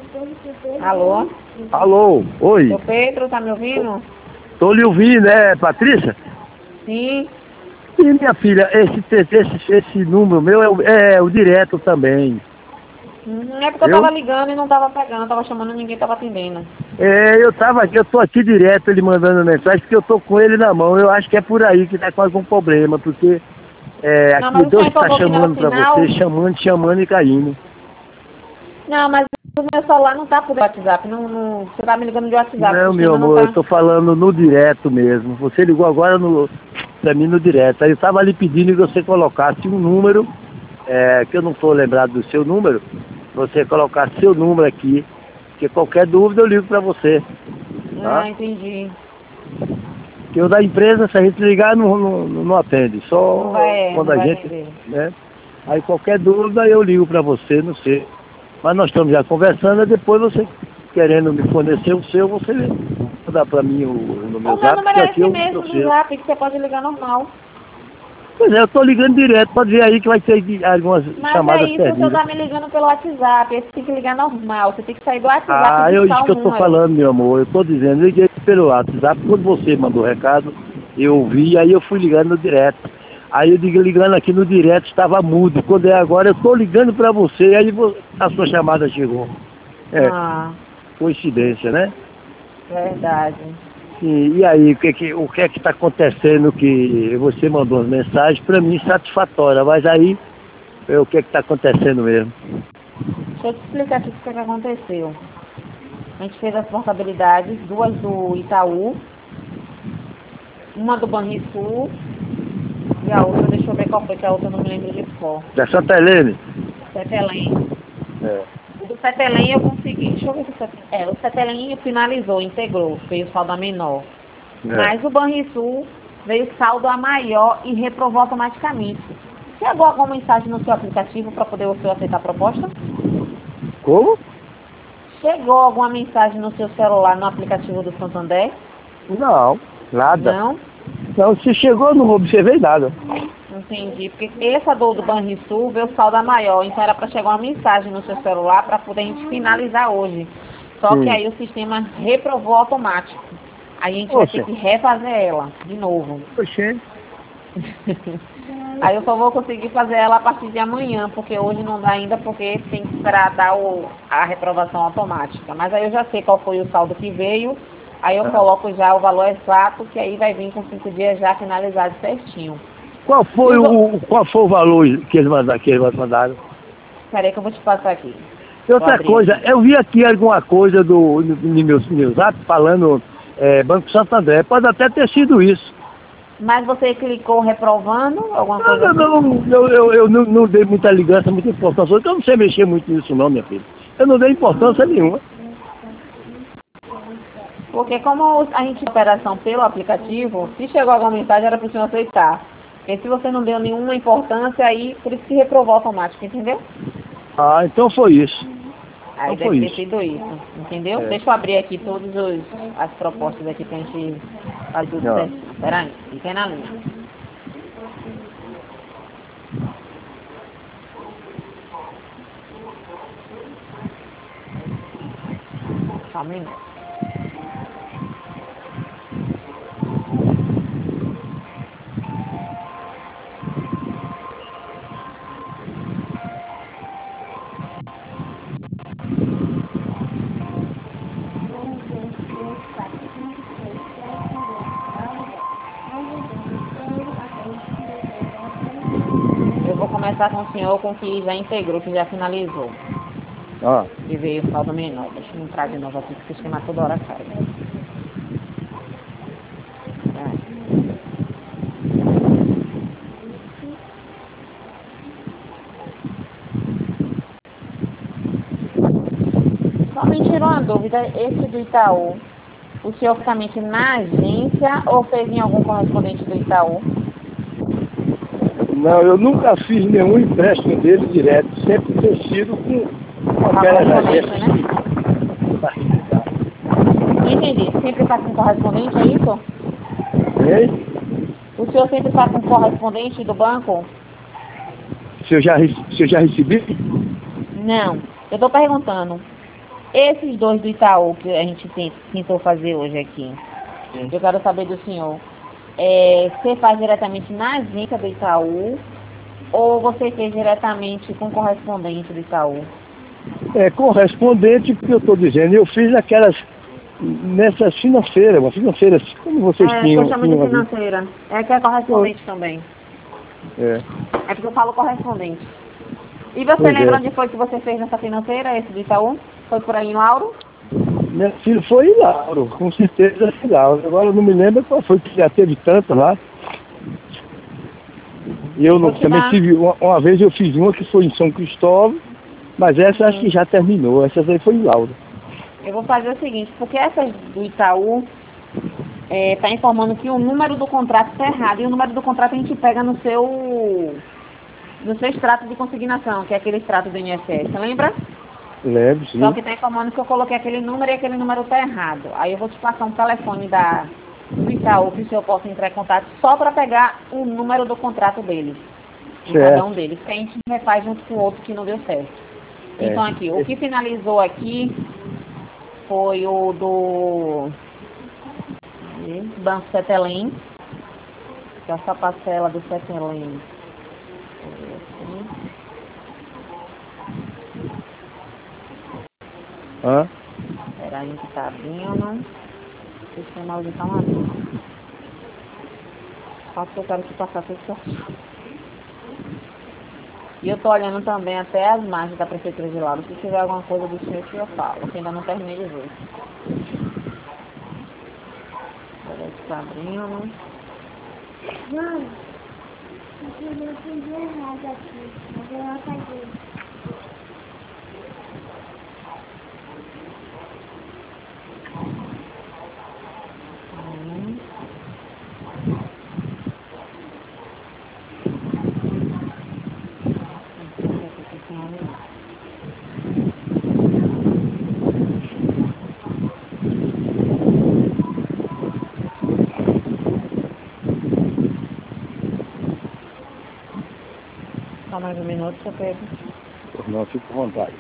Alô? Alô, oi. Seu Pedro, tá me ouvindo? Tô lhe ouvindo, Patrícia? Sim. E minha filha, esse número meu é o direto também. É porque eu Eu? tava ligando e não tava pegando, tava chamando e ninguém tava atendendo. Eu tô aqui direto, ele mandando mensagem, porque eu tô com ele na mão. Eu acho que é por aí que tá com algum problema, porque Não, aqui mas o senhor Deus tá informou que não é o chamando pra sinal? você, chamando e caindo. Não, mas o meu celular não tá por WhatsApp, você tá me ligando de WhatsApp, o Não, meu sistema não amor, eu tá. tô falando no direto mesmo. Você ligou agora pra mim no direto. Aí eu tava lhe pedindo que você colocasse um número, que eu não tô lembrado do seu número, você colocasse seu número aqui, que qualquer dúvida eu ligo pra você, tá? Ah, entendi. Que o da empresa, se a gente ligar, não atende, só quando Não a vai gente, atender. né? Aí qualquer dúvida eu ligo pra você, não sei. Mas nós estamos já conversando, e depois você querendo me fornecer o seu, você dá pra mim no O meu meu zap, número que é aqui esse eu mesmo do procedo. Zap, que você pode ligar normal. Pois é, eu tô ligando direto, pode ver aí que vai ter algumas Mas é chamadas isso, o senhor perdidas. tá me ligando pelo WhatsApp, esse tem que ligar normal, você tem que sair do WhatsApp e Ah, isso digitar que o eu tô número. falando, meu amor, eu tô dizendo, eu liguei pelo WhatsApp, quando você mandou o recado, eu ouvi, aí eu fui ligando no direto. Aí eu digo, ligando aqui no direto, estava mudo. Quando é agora, eu tô ligando pra você, aí a sua chamada chegou. É, Ah, coincidência, né? verdade. Sim, e aí, o que é que está acontecendo que você mandou as mensagens para mim satisfatória, mas aí o que é que está acontecendo mesmo? Deixa eu te explicar aqui o que aconteceu. A gente fez as portabilidades, duas do Itaú, uma do Banrisul e a outra, deixa eu ver qual foi, que a outra eu não me lembro de qual. Da Santa Helene? Cetelém. É. O do Cetelém eu consegui, deixa eu ver se o Cetelém... o Cetelém finalizou, integrou, fez o saldo a menor. É. Mas o Banrisul veio saldo a maior e reprovou automaticamente. Chegou alguma mensagem no seu aplicativo para poder o senhor aceitar a proposta? Como? Chegou alguma mensagem no seu celular no aplicativo do Santander? Não, nada. Não? Não, se chegou, eu não observei nada. Entendi. Porque essa do Banrisul veio saldo a maior, então era para chegar uma mensagem no seu celular para poder a gente finalizar hoje. Só que Sim. aí o sistema reprovou automático. Aí a gente vai ter Poxa, que refazer ela de novo. poxa. Aí eu só vou conseguir fazer ela a partir de amanhã, porque hoje não dá ainda, porque tem que esperar dar a reprovação automática. Mas aí eu já sei qual foi o saldo que veio, aí eu Ah. coloco já o valor exato, que aí vai vir com 5 dias já finalizado certinho. Qual E foi os o- qual foi o valor que eles mandaram? Peraí que eu vou te passar aqui. E Vou outra abrir coisa, aqui. eu vi aqui alguma coisa no meu zap falando Banco Santander, pode até ter sido isso. Mas você clicou reprovando, alguma Não, coisa não, assim? não, eu não dei muita ligança, muita importância, porque eu não sei mexer muito nisso não, minha filha. Eu não dei importância nenhuma. Porque como a gente tem operação pelo aplicativo, se chegou alguma mensagem era para o senhor aceitar. Porque se você não deu nenhuma importância, aí por isso que reprovou automático, entendeu? Ah, então foi isso. Aí Então deve foi ter isso. sido isso, entendeu? É. Deixa eu abrir aqui todas as propostas aqui pra gente fazer tudo Não. certinho. Pera aí, fica na linha. Só um minuto. Eu vou começar com o senhor com o que já integrou, que já finalizou. Ah. E veio o saldo menor. Deixa eu entrar de novo aqui, porque o sistema toda hora cai. Só me tirou uma dúvida, esse do Itaú, o senhor fisicamente na agência ou fez em algum correspondente do Itaú? Não, eu nunca fiz nenhum empréstimo dele direto, sempre tem sido com A aquelas correspondência, agências né? participadas. Não entendi. Sempre faz com correspondente, é isso? Hein? O senhor sempre faz com correspondente do banco? Se eu já recebi? Não. Eu estou perguntando. Esses dois do Itaú que a gente tentou fazer hoje aqui, eu quero saber do senhor, você faz diretamente na agência do Itaú ou você fez diretamente com correspondente do Itaú? Correspondente, porque eu estou dizendo, eu fiz nessas financeiras, uma financeira, como vocês Que eu tinham. chamo de financeira. Que é correspondente também. É. É porque eu falo correspondente. E você Pois lembra é. onde foi que você fez nessa financeira, esse do Itaú? Foi por aí em Lauro? Meu filho foi em Lauro, com certeza foi em Lauro. Agora eu não me lembro qual foi, que já teve tanto lá. E eu também tive, uma vez eu fiz uma que foi em São Cristóvão, mas essa acho que já terminou, essa aí foi em Lauro. Eu vou fazer o seguinte, porque essa do Itaú está informando que o número do contrato está errado, e o número do contrato a gente pega no seu extrato de consignação, que é aquele extrato do INSS, lembra? Lembro, sim. Só que está informando que eu coloquei aquele número e aquele número está errado. Aí eu vou te passar um telefone do Itaú, que o senhor possa entrar em contato só para pegar o número do contrato deles. De cada um deles, que a gente refaz junto com o outro que não deu certo. Então aqui, o que finalizou aqui foi o do Banco Cetelem, que é essa parcela do Cetelem. Espera aí que tá abrindo. O sistema hoje tá uma vez. Só que eu quero te passar tudo certo. E eu tô olhando também até as margens da Prefeitura de Lauro. Se tiver alguma coisa do senhor que eu falo, que ainda não terminei de ver. Espera aí que tá abrindo. Mãe, eu fiz errado aqui. Mas eu não apaguei. Só mais um minuto, seu Pedro. Não, fico à vontade.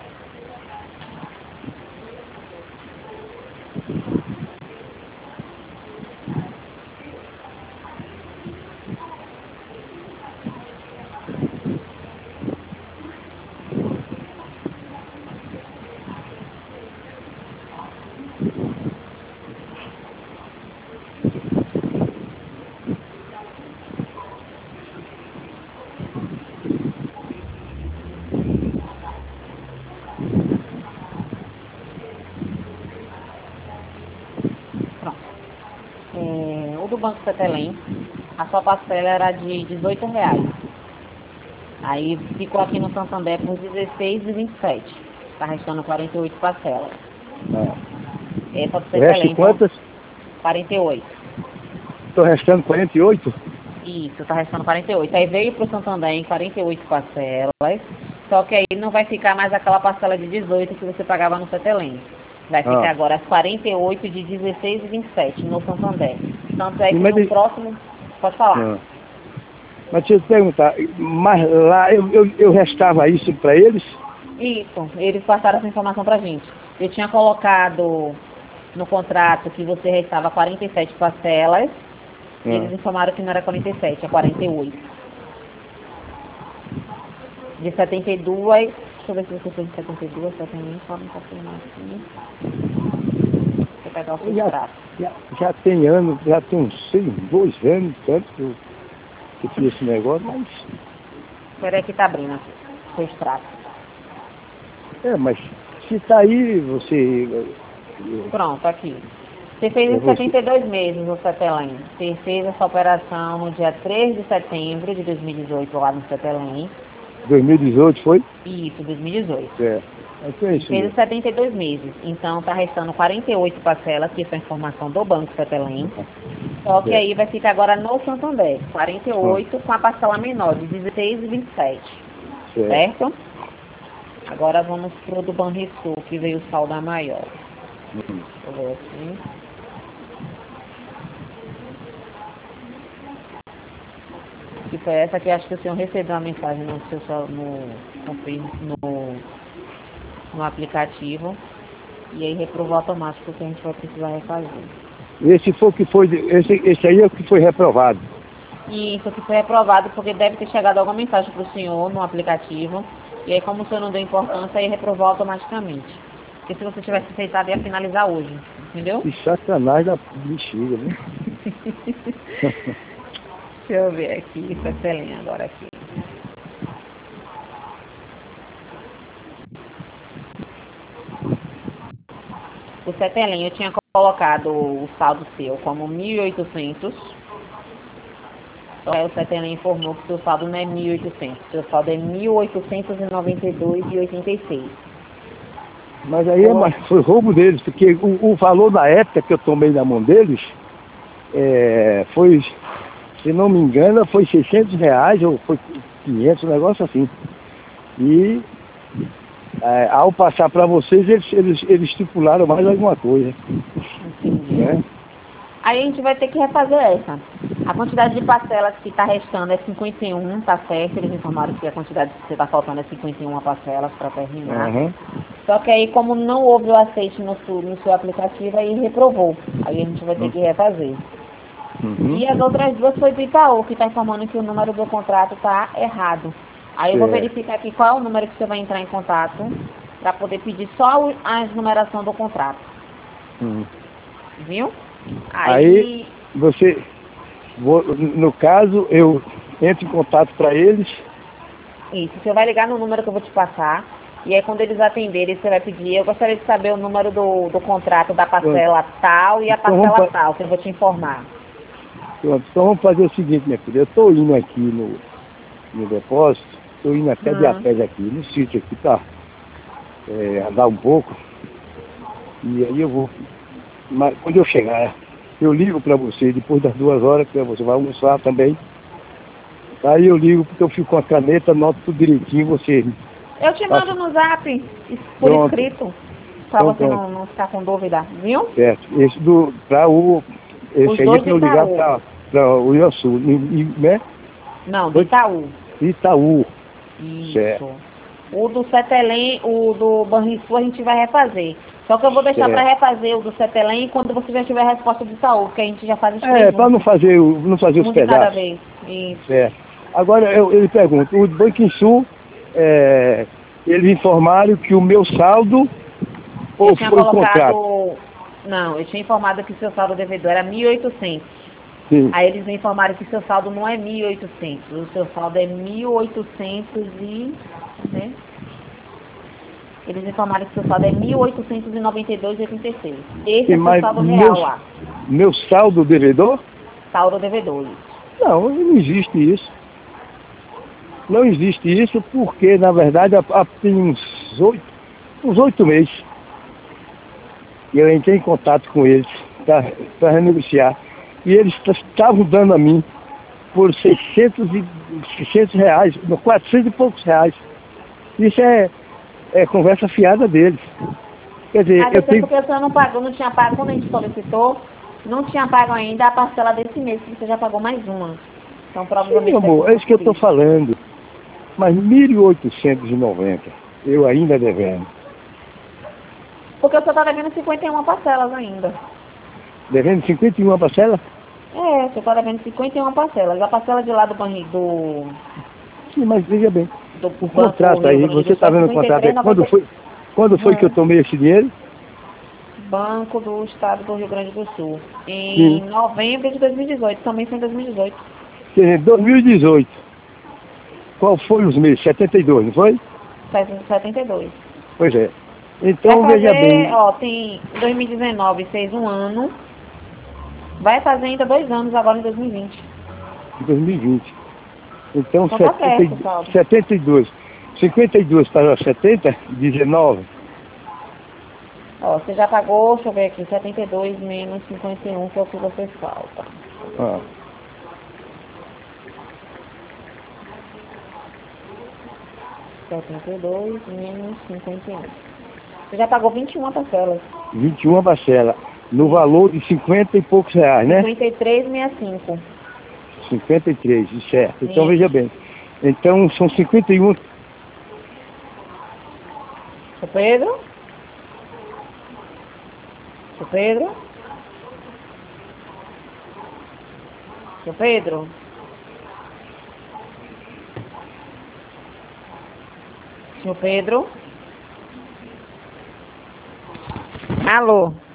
O do Banco Cetelem, a sua parcela era de R$18. Aí ficou aqui no Santander por R$16,27. Tá restando 48 parcelas. Essa do Cetelem, quantas? 48. Estou restando 48? Isso, tá restando 48. Aí veio pro Santander em 48 parcelas, só que aí não vai ficar mais aquela parcela de 18 que você pagava no Cetelem. Vai ficar agora as 48 de 16,27 no Santander. Tanto é que no próximo... Pode falar. Mas deixa eu te perguntar, mas lá eu restava isso para eles? Isso, eles passaram essa informação pra gente. Eu tinha colocado no contrato que você restava 47 parcelas, e eles informaram que não era 47, é 48. De 72, deixa eu ver se você fez de 72, só tem nem forma de confirmar aqui. Vou pegar o seu extrato. Já tem anos, já tem uns 2 anos, tanto que eu fiz esse negócio, mas... Espera aí que tá abrindo aqui, o seu extrato. Mas se tá aí, você... Pronto, aqui. Você fez em 72 meses o Cetelem. Você fez essa operação no dia 3 de setembro de 2018 lá no Cetelem. 2018 foi? Isso, 2018. Fez 72 meses. Então tá restando 48 parcelas, que foi a informação do Banco Cetelem. Só que aí vai ficar agora no Santander. 48 com a parcela menor, de 16,27. Certo? Agora vamos pro do Banrisul, que veio o saldo maior. Deixa eu ver aqui. Que foi essa que acho que o senhor recebeu a mensagem no aplicativo. E aí reprovou automático que a gente vai precisar refazer. Esse aí é o que foi reprovado. E isso aqui foi reprovado porque deve ter chegado alguma mensagem para o senhor no aplicativo. E aí, como o senhor não deu importância, aí reprovou automaticamente. Porque se você tivesse aceitado, ia finalizar hoje. Entendeu? Que sacanagem da bexiga, né? Deixa eu ver aqui, Cetelinha agora aqui. O Cetelinha eu tinha colocado o saldo seu como 1.800. Aí o Cetelinha informou que o seu saldo não é 1.800, o seu saldo é 1.892,86. Mas aí foi roubo deles, porque o valor da época que eu tomei na mão deles foi, se não me engano, foi R$600 ou foi 500, um negócio assim. E ao passar para vocês, eles estipularam mais alguma coisa. Entendi. Né? Aí a gente vai ter que refazer essa. A quantidade de parcelas que está restando é 51, tá certo? Eles informaram que a quantidade que está faltando é 51 parcelas para terminar. Uhum. Só que aí, como não houve o aceite no seu aplicativo, aí reprovou. Aí a gente vai ter que refazer. Uhum. E as outras duas foi do Itaú, que está informando que o número do contrato está errado. Aí eu vou verificar aqui qual é o número que você vai entrar em contato para poder pedir só a numeração do contrato. Viu? Aí você, no caso, eu entro em contato para eles. Isso, você vai ligar no número que eu vou te passar. E aí quando eles atenderem, você vai pedir, eu gostaria de saber o número do contrato da parcela tal e a Então, parcela tal, que eu vou te informar. Pronto, então vamos fazer o seguinte, minha filha. Eu estou indo aqui no depósito, estou indo até de a pé aqui, no sítio aqui, tá? Andar um pouco. E aí eu vou. Mas quando eu chegar, eu ligo para você, depois das 2 horas, que você vai almoçar também. Aí eu ligo porque eu fico com a caneta, anoto tudo direitinho, você. Eu te mando no zap, por escrito, para Então, você não ficar com dúvida, viu? Certo. Esse esse aí é para eu ligar para o Iosul, né? Não, do Itaú. Itaú. Isso. Certo. O do Cetelém, o do Banrisul a gente vai refazer. Só que eu vou deixar para refazer o do Cetelém quando você já tiver a resposta do Itaú, porque a gente já faz os três. Para não fazer os pedaços. De cada vez. Isso. Certo. Agora eu lhe pergunto, o Banrisul, eles informaram que o meu saldo ou foi o contrato? Não, eu tinha informado que o seu saldo devedor era 1.800. Sim. Aí eles me informaram que o seu saldo não é 1.800, o seu saldo é 1.800 e... né? Eles informaram que o seu saldo é 1.892,86. Esse é o seu saldo real lá. Meu saldo devedor? Saldo devedor, isso. Não existe isso. Não existe isso porque, na verdade, tem uns 8 meses. Eu entrei em contato com eles para renegociar. E eles estavam dando a mim por R$600, R$400 e poucos reais. Isso é conversa fiada deles. Quer dizer, porque você não pagou, não tinha pago, quando a gente solicitou, não tinha pago ainda a parcela desse mês, que você já pagou mais uma. Então, provavelmente... Sim, amor, é isso que eu estou falando. Mas 1.890, eu ainda devendo. Porque eu só está devendo 51 parcelas ainda. Devendo 51 parcelas? Você está devendo 51 parcelas. A parcela de lá do banco Sim, mas veja bem. O contrato aí, você está vendo o contrato aí. Quando foi que eu tomei esse dinheiro? Banco do Estado do Rio Grande do Sul. Em novembro de 2018. Também foi em 2018. Quer dizer, 2018. Qual foi os meses? 72, não foi? 72. Pois é. Então, veja bem. Tem 2019 fez um ano. Vai fazer ainda 2 anos agora em 2020. 2020. Então, tá certo, 72. 52 para 70, 19. Você já pagou, deixa eu ver aqui, 72 menos 51, que é o que você falta. 72 menos 51. Você já pagou 21 parcelas. 21 parcelas. No valor de 50 e poucos reais, né? 53,65. 53, certo. Então veja bem. Então são 51. Seu Pedro? Seu Pedro? Seu Pedro? Seu Pedro? Alô?